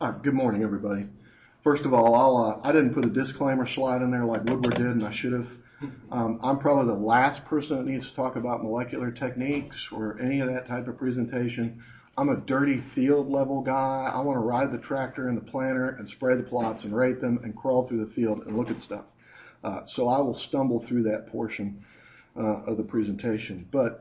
Good morning, everybody. First of all, I didn't put a disclaimer slide in there like Woodward did, and I should have. I'm probably the last person that needs to talk about molecular techniques or any of that type of presentation. I'm a dirty field level guy. I want to ride the tractor and the planter and spray the plots and rate them and crawl through the field and look at stuff. So I will stumble through that portion of the presentation. But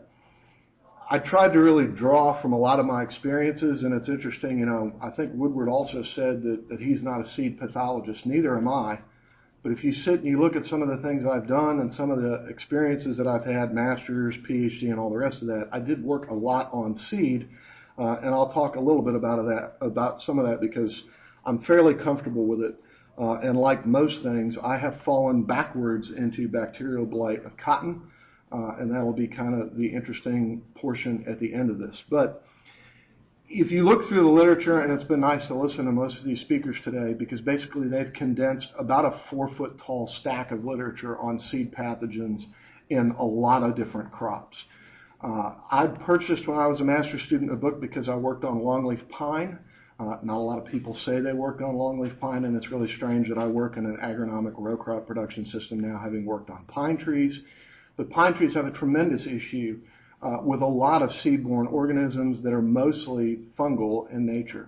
I tried to really draw from a lot of my experiences, and it's interesting, I think Woodward also said that he's not a seed pathologist. Neither am I. But if you sit and you look at some of the things I've done and some of the experiences that I've had, master's, PhD, and all the rest of that, I did work a lot on seed, and I'll talk a little bit about some of that because I'm fairly comfortable with it. And like most things, I have fallen backwards into bacterial blight of cotton. And that will be kind of the interesting portion at the end of this. But if you look through the literature, and it's been nice to listen to most of these speakers today because basically they've condensed about a 4-foot tall stack of literature on seed pathogens in a lot of different crops. I purchased when I was a master's student a book because I worked on longleaf pine. Not a lot of people say they worked on longleaf pine, and it's really strange that I work in an agronomic row crop production system now, having worked on pine trees. But pine trees have a tremendous issue with a lot of seed-borne organisms that are mostly fungal in nature.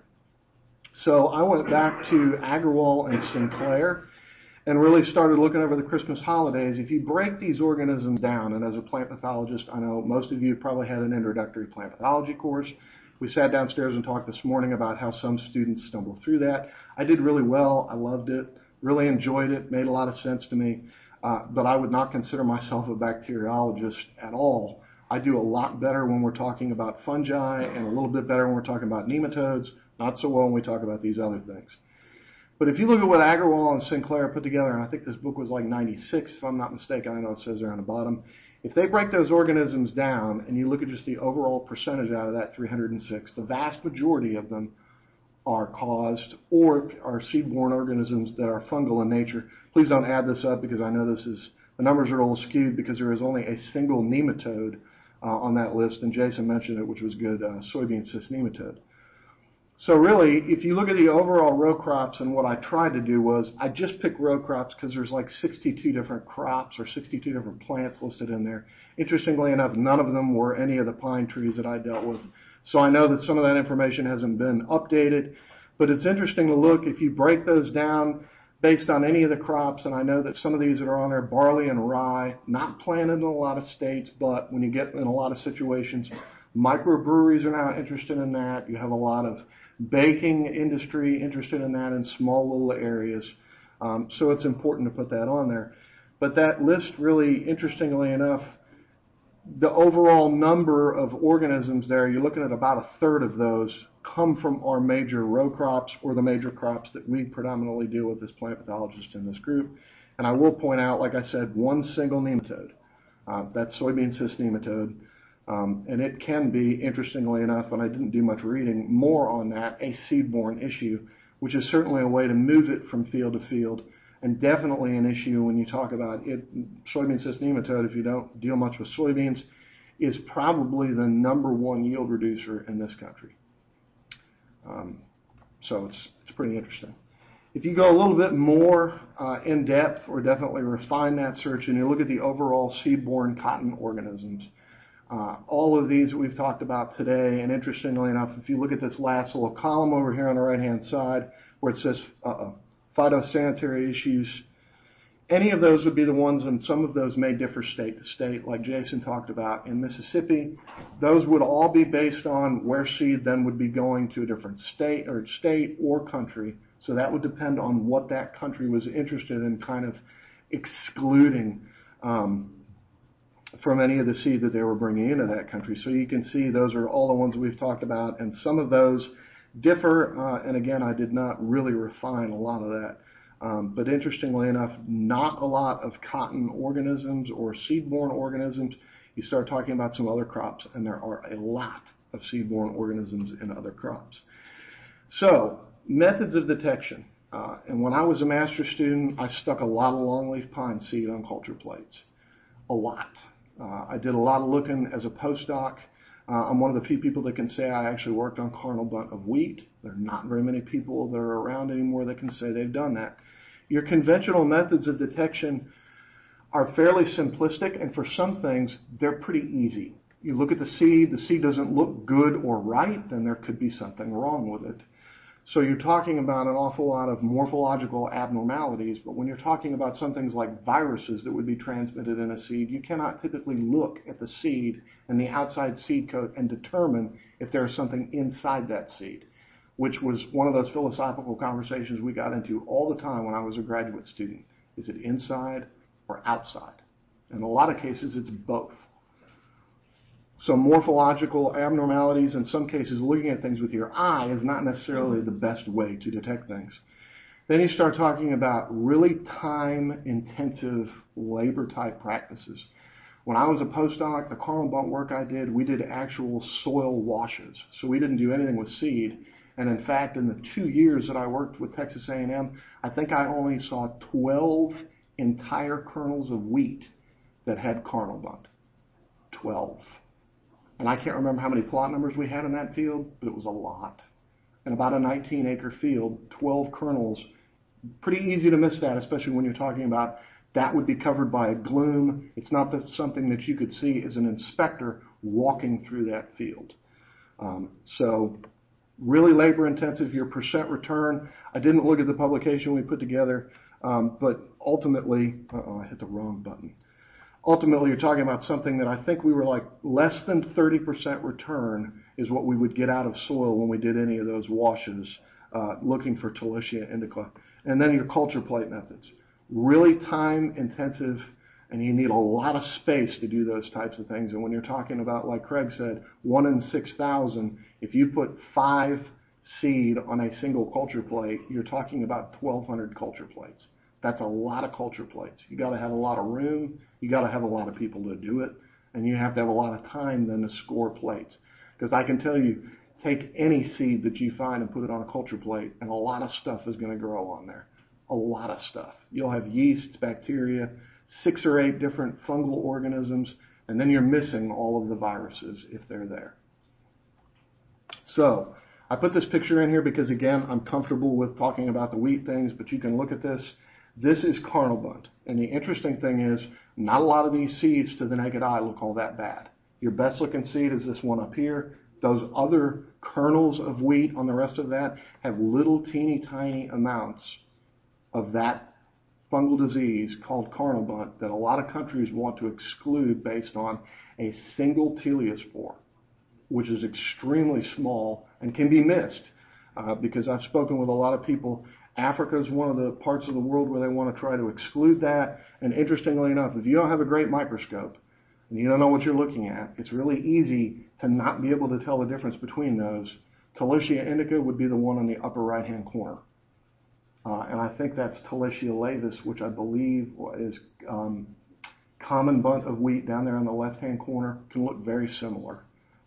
So I went back to Agrawal and Sinclair and really started looking over the Christmas holidays. If you break these organisms down, and as a plant pathologist, I know most of you probably had an introductory plant pathology course. We sat downstairs and talked this morning about how some students stumble through that. I did really well. I loved it, really enjoyed it, made a lot of sense to me. But I would not consider myself a bacteriologist at all. I do a lot better when we're talking about fungi and a little bit better when we're talking about nematodes, not so well when we talk about these other things. But if you look at what Agrawal and Sinclair put together, and I think this book was like 96, if I'm not mistaken, I know it says there on the bottom, if they break those organisms down and you look at just the overall percentage out of that 306, the vast majority of them are caused or are seed-borne organisms that are fungal in nature. Please don't add this up because I know the numbers are a little skewed because there is only a single nematode on that list, and Jason mentioned it, which was good, soybean cyst nematode. So really, if you look at the overall row crops, and what I tried to do was I just picked row crops because there's like 62 different crops or 62 different plants listed in there. Interestingly enough, none of them were any of the pine trees that I dealt with. So I know that some of that information hasn't been updated, but it's interesting to look if you break those down based on any of the crops, and I know that some of these that are on there, barley and rye, not planted in a lot of states, but when you get in a lot of situations, microbreweries are now interested in that. You have a lot of baking industry interested in that in small little areas. So it's important to put that on there. But that list really, interestingly enough, the overall number of organisms there, you're looking at about a third of those come from our major row crops or the major crops that we predominantly deal with as plant pathologists in this group. And I will point out, like I said, one single nematode. That's soybean cyst nematode. And it can be, interestingly enough, and I didn't do much reading, more on that, a seed-borne issue, which is certainly a way to move it from field to field. And definitely an issue when you talk about it. Soybean cyst nematode, if you don't deal much with soybeans, is probably the #1 yield reducer in this country. So it's pretty interesting. If you go a little bit more in depth or definitely refine that search and you look at the overall seed-borne cotton organisms, all of these that we've talked about today, and interestingly enough, if you look at this last little column over here on the right-hand side where it says phytosanitary issues, any of those would be the ones, and some of those may differ state to state, like Jason talked about. In Mississippi, those would all be based on where seed then would be going to a different state or country. So that would depend on what that country was interested in kind of excluding from any of the seed that they were bringing into that country. So you can see those are all the ones we've talked about, and some of those differ, and again, I did not really refine a lot of that. But interestingly enough, not a lot of cotton organisms or seed-borne organisms. You start talking about some other crops, and there are a lot of seed-borne organisms in other crops. So, methods of detection. And when I was a master's student, I stuck a lot of longleaf pine seed on culture plates. A lot. I did a lot of looking as a postdoc. I'm one of the few people that can say I actually worked on carnal bunt of wheat. There are not very many people that are around anymore that can say they've done that. Your conventional methods of detection are fairly simplistic, and for some things, they're pretty easy. You look at the seed doesn't look good or right, then there could be something wrong with it. So you're talking about an awful lot of morphological abnormalities, but when you're talking about some things like viruses that would be transmitted in a seed, you cannot typically look at the seed and the outside seed coat and determine if there is something inside that seed, which was one of those philosophical conversations we got into all the time when I was a graduate student. Is it inside or outside? In a lot of cases, it's both. So morphological abnormalities, in some cases, looking at things with your eye is not necessarily the best way to detect things. Then you start talking about really time-intensive labor-type practices. When I was a postdoc, the carnal bunt work I did, we did actual soil washes. So we didn't do anything with seed. And in fact, in the 2 years that I worked with Texas A&M, I think I only saw 12 entire kernels of wheat that had carnal bunt. 12. And I can't remember how many plot numbers we had in that field, but it was a lot. And about a 19-acre field, 12 kernels, pretty easy to miss that, especially when you're talking about that would be covered by a gloom. It's not something that you could see as an inspector walking through that field. So really labor-intensive, your percent return. I didn't look at the publication we put together, but ultimately, I hit the wrong button. Ultimately, you're talking about something that I think we were like less than 30% return is what we would get out of soil when we did any of those washes, looking for Talicia indica. And then your culture plate methods. Really time intensive, and you need a lot of space to do those types of things. And when you're talking about, like Craig said, 1 in 6,000, if you put 5 seed on a single culture plate, you're talking about 1,200 culture plates. That's a lot of culture plates. You got to have a lot of room. You got to have a lot of people to do it, and you have to have a lot of time then to score plates. Because I can tell you, take any seed that you find and put it on a culture plate, and a lot of stuff is going to grow on there. A lot of stuff. You'll have yeast, bacteria, 6 or 8 different fungal organisms, and then you're missing all of the viruses if they're there. So I put this picture in here because, again, I'm comfortable with talking about the wheat things, but you can look at this. This is carnal bunt. And the interesting thing is, not a lot of these seeds to the naked eye look all that bad. Your best looking seed is this one up here. Those other kernels of wheat on the rest of that have little teeny tiny amounts of that fungal disease called carnal bunt that a lot of countries want to exclude based on a single teliospore, which is extremely small and can be missed. Because I've spoken with a lot of people. Africa is one of the parts of the world where they want to try to exclude that. And interestingly enough, if you don't have a great microscope and you don't know what you're looking at, it's really easy to not be able to tell the difference between those. Talicia indica would be the one on the upper right-hand corner. And I think that's Talicia laevis, which I believe is common bunt of wheat down there on the left-hand corner. Can look very similar.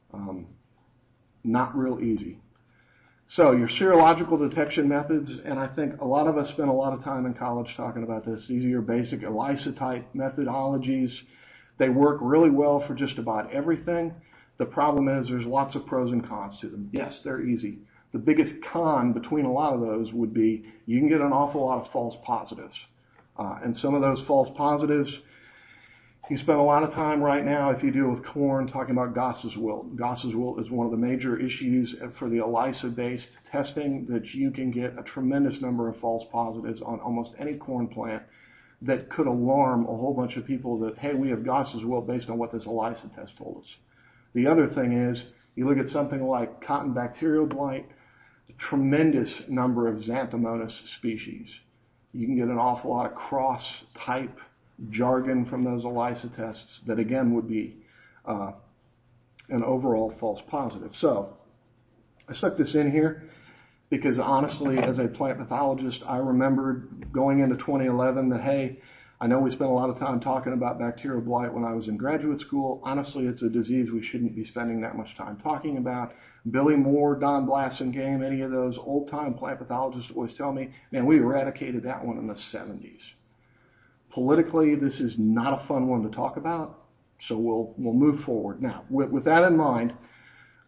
Not real easy. So your serological detection methods, and I think a lot of us spent a lot of time in college talking about this. These are your basic ELISA type methodologies. They work really well for just about everything. The problem is there's lots of pros and cons to them. Yes, they're easy. The biggest con between a lot of those would be you can get an awful lot of false positives. And some of those false positives, you spend a lot of time right now, if you deal with corn, talking about Goss's wilt. Goss's wilt is one of the major issues for the ELISA-based testing, that you can get a tremendous number of false positives on almost any corn plant that could alarm a whole bunch of people that, hey, we have Goss's wilt based on what this ELISA test told us. The other thing is, you look at something like cotton bacterial blight, a tremendous number of Xanthomonas species. You can get an awful lot of cross-type jargon from those ELISA tests that, again, would be an overall false positive. So I stuck this in here because, honestly, as a plant pathologist, I remembered going into 2011 that, hey, I know we spent a lot of time talking about bacterial blight when I was in graduate school. Honestly, it's a disease we shouldn't be spending that much time talking about. Billy Moore, Don Blasingame, any of those old-time plant pathologists always tell me, man, we eradicated that one in the 70s. Politically, this is not a fun one to talk about, so we'll move forward. Now, with that in mind,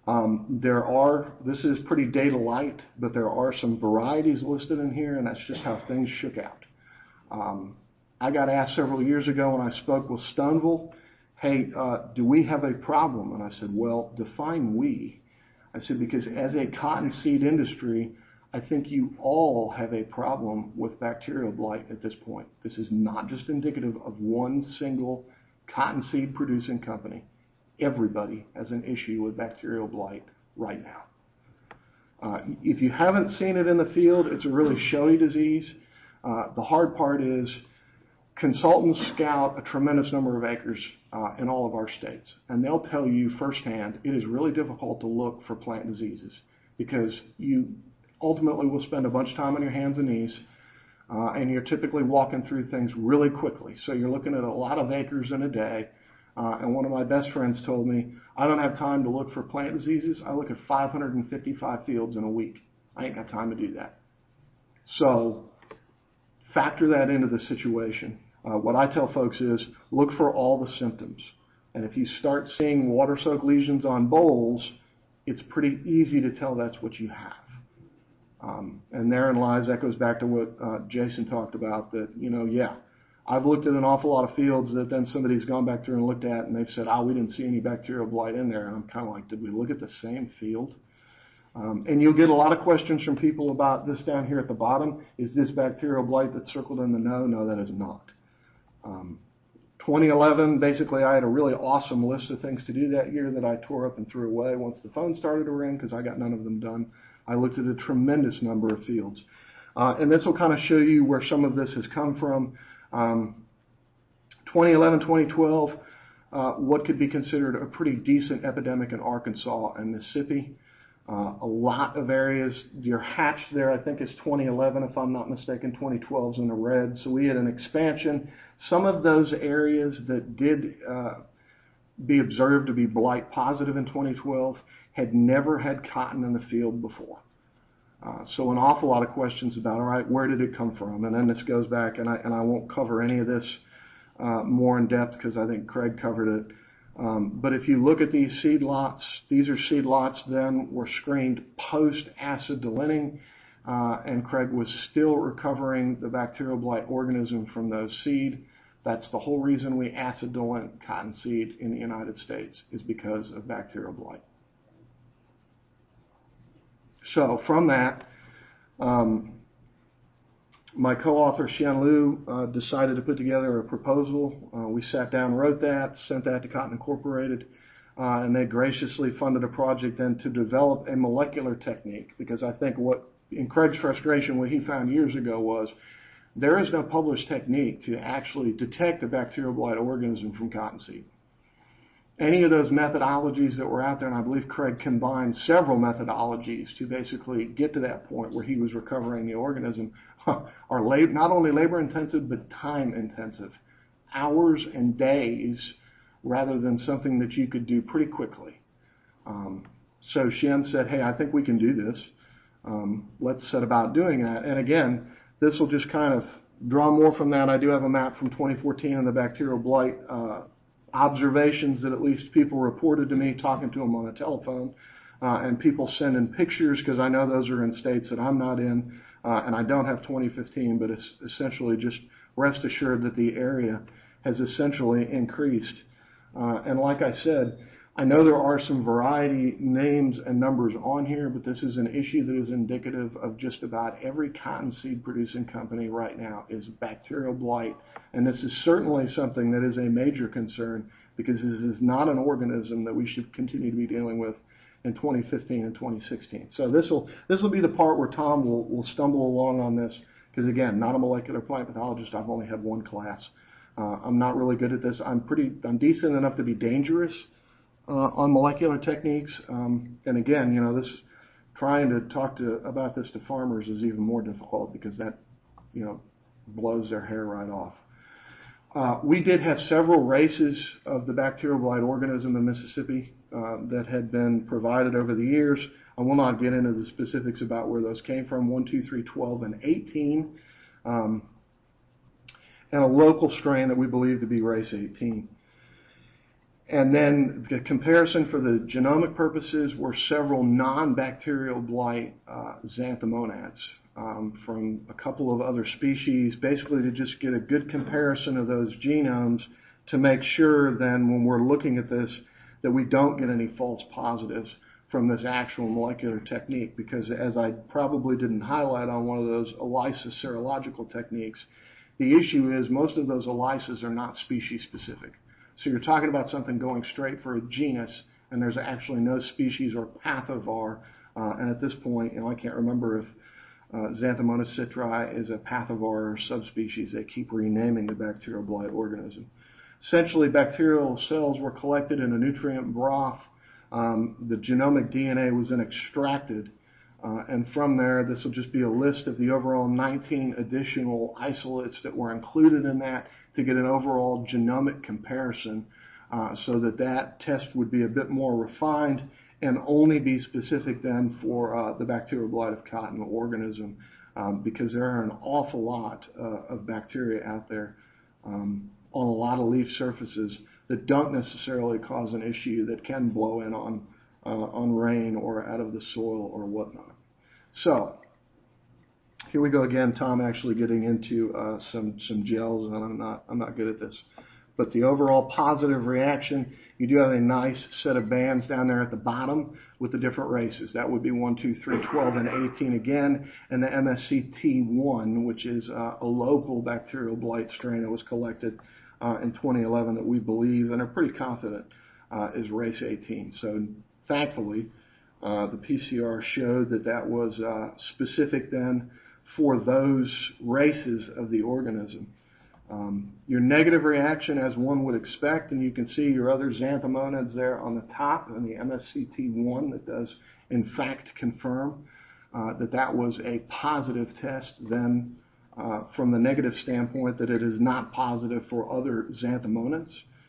This is pretty data light, but there are some varieties listed in here, and that's just how things shook out. I got asked several years ago when I spoke with Stoneville, hey, do we have a problem? And I said, well, define we. I said, because as a cottonseed industry, I think you all have a problem with bacterial blight at this point. This is not just indicative of one single cottonseed producing company. Everybody has an issue with bacterial blight right now. If you haven't seen it in the field, it's a really showy disease. The hard part is consultants scout a tremendous number of acres in all of our states, and they'll tell you firsthand it is really difficult to look for plant diseases because you ultimately will spend a bunch of time on your hands and knees, and you're typically walking through things really quickly. So you're looking at a lot of acres in a day, and one of my best friends told me, I don't have time to look for plant diseases. I look at 555 fields in a week. I ain't got time to do that. So factor that into the situation. What I tell folks is look for all the symptoms. And if you start seeing water-soaked lesions on bolls, it's pretty easy to tell that's what you have. And therein lies, that goes back to what Jason talked about, that, I've looked at an awful lot of fields that then somebody's gone back through and looked at, and they've said, we didn't see any bacterial blight in there. And I'm kind of like, did we look at the same field? And you'll get a lot of questions from people about this down here at the bottom. Is this bacterial blight that's circled in the no? No, that is not. 2011, basically, I had a really awesome list of things to do that year that I tore up and threw away once the phone started to ring because I got none of them done. I looked at a tremendous number of fields. And this will kind of show you where some of this has come from. 2011, 2012, what could be considered a pretty decent epidemic in Arkansas and Mississippi. A lot of areas, your hatched there, I think is 2011, if I'm not mistaken. 2012 is in the red. So we had an expansion. Some of those areas that did be observed to be blight positive in 2012 had never had cotton in the field before. So an awful lot of questions about, all right, where did it come from? And then this goes back, and I won't cover any of this more in depth because I think Craig covered it. But if you look at these seed lots, these are seed lots then were screened post-acid delineing, and Craig was still recovering the bacterial blight organism from those seed. That's the whole reason we acid dilute cottonseed in the United States is because of bacterial blight. So from that, my co-author, Xian Liu, decided to put together a proposal. We sat down, wrote that, sent that to Cotton Incorporated, and they graciously funded a project then to develop a molecular technique, because I think what, in Craig's frustration, what he found years ago was there is no published technique to actually detect the bacterial blight organism from cottonseed. Any of those methodologies that were out there, and I believe Craig combined several methodologies to basically get to that point where he was recovering the organism, are not only labor intensive but time intensive. Hours and days rather than something that you could do pretty quickly. So Xian said, hey, I think we can do this. Let's set about doing that. And again, this will just kind of draw more from that. I do have a map from 2014 on the bacterial blight observations that at least people reported to me talking to them on the telephone, and people sending pictures because I know those are in states that I'm not in, and I don't have 2015, but it's essentially just rest assured that the area has essentially increased. And like I said, I know there are some variety names and numbers on here, but this is an issue that is indicative of just about every cottonseed producing company right now is bacterial blight. And this is certainly something that is a major concern because this is not an organism that we should continue to be dealing with in 2015 and 2016. So this will be the part where Tom will stumble along on this because, again, not a molecular plant pathologist. I've only had one class. I'm not really good at this. I'm decent enough to be dangerous on molecular techniques, and again, this trying to talk about this to farmers is even more difficult because that, blows their hair right off. We did have several races of the bacterial blight organism in Mississippi that had been provided over the years. I will not get into the specifics about where those came from. 1, 2, 3, 12, and 18, and a local strain that we believe to be race 18. And then the comparison for the genomic purposes were several non-bacterial blight xanthomonads from a couple of other species, basically to just get a good comparison of those genomes to make sure then when we're looking at this that we don't get any false positives from this actual molecular technique, because as I probably didn't highlight on one of those ELISA serological techniques, the issue is most of those ELISAs are not species specific. So you're talking about something going straight for a genus, and there's actually no species or pathovar. And at this point, I can't remember if Xanthomonas citri is a pathovar or subspecies. They keep renaming the bacterial blight organism. Essentially, bacterial cells were collected in a nutrient broth. The genomic DNA was then extracted. And from there, this will just be a list of the overall 19 additional isolates that were included in that to get an overall genomic comparison so that that test would be a bit more refined and only be specific then for the bacterial blight of cotton organism because there are an awful lot of bacteria out there on a lot of leaf surfaces that don't necessarily cause an issue that can blow in on rain or out of the soil or whatnot. So here we go again. Tom actually getting into some gels, and I'm not good at this. But the overall positive reaction, you do have a nice set of bands down there at the bottom with the different races. That would be 1, 2, 3, 12, and 18 again, and the MSCT1, which is a local bacterial blight strain that was collected in 2011 that we believe and are pretty confident is race 18. So thankfully, the PCR showed that that was specific then for those races of the organism. Your negative reaction, as one would expect, and you can see your other xanthomonads there on the top, and the MSCT1 that does in fact confirm that was a positive test then from the negative standpoint that it is not positive for other xanthomonads.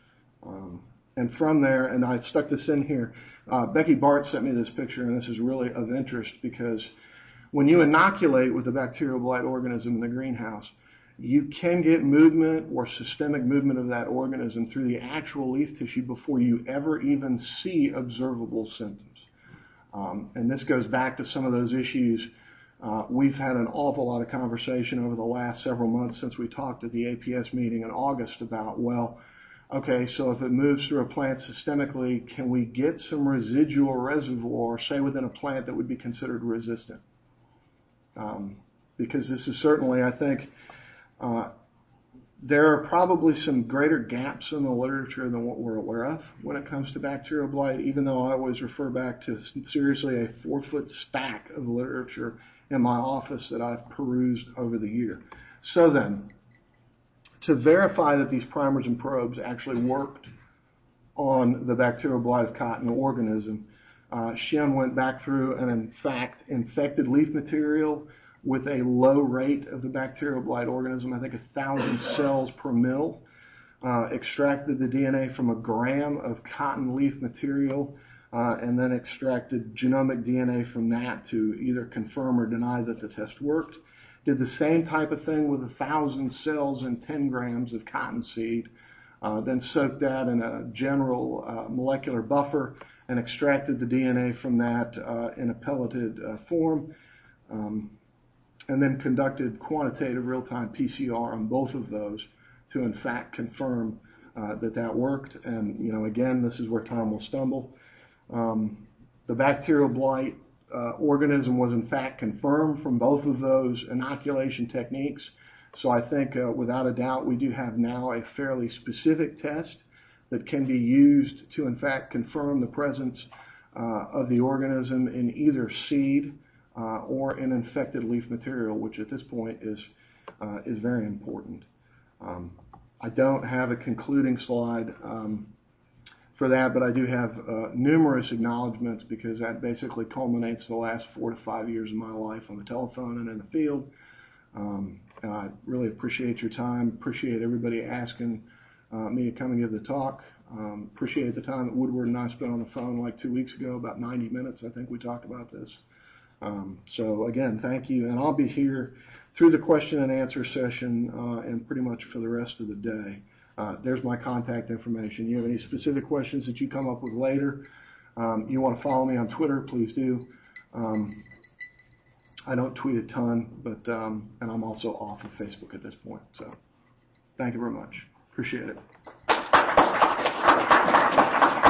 And from there, and I stuck this in here, Becky Bart sent me this picture, and this is really of interest because when you inoculate with a bacterial blight organism in the greenhouse, you can get movement or systemic movement of that organism through the actual leaf tissue before you ever even see observable symptoms. And this goes back to some of those issues. We've had an awful lot of conversation over the last several months since we talked at the APS meeting in August about, well, okay, so if it moves through a plant systemically, can we get some residual reservoir, say within a plant that would be considered resistant? Because this is certainly, I think, there are probably some greater gaps in the literature than what we're aware of when it comes to bacterial blight, even though I always refer back to seriously a 4-foot stack of literature in my office that I've perused over the year. So then, to verify that these primers and probes actually worked on the bacterial blight of cotton organism, Shen went back through and in fact infected leaf material with a low rate of the bacterial blight organism, I think 1,000 cells per mil, extracted the DNA from a gram of cotton leaf material, and then extracted genomic DNA from that to either confirm or deny that the test worked. Did the same type of thing with 1,000 cells and 10 grams of cottonseed, then soaked that in a general molecular buffer and extracted the DNA from that in a pelleted form. And then conducted quantitative real-time PCR on both of those to, in fact, confirm that worked. And, again, this is where Tom will stumble. The bacterial blight organism was, in fact, confirmed from both of those inoculation techniques. So I think, without a doubt, we do have now a fairly specific test that can be used to, in fact, confirm the presence of the organism in either seed or in infected leaf material, which at this point is very important. I don't have a concluding slide for that, but I do have numerous acknowledgments because that basically culminates the last 4 to 5 years of my life on the telephone and in the field. And I really appreciate your time, appreciate everybody asking me to come and give the talk. Appreciate the time that Woodward and I spent on the phone like 2 weeks ago, about 90 minutes I think we talked about this. So again, thank you, and I'll be here through the question and answer session and pretty much for the rest of the day. There's my contact information. You have any specific questions that you come up with later, you want to follow me on Twitter, please do. I don't tweet a ton, but and I'm also off of Facebook at this point. So thank you very much. Appreciate it.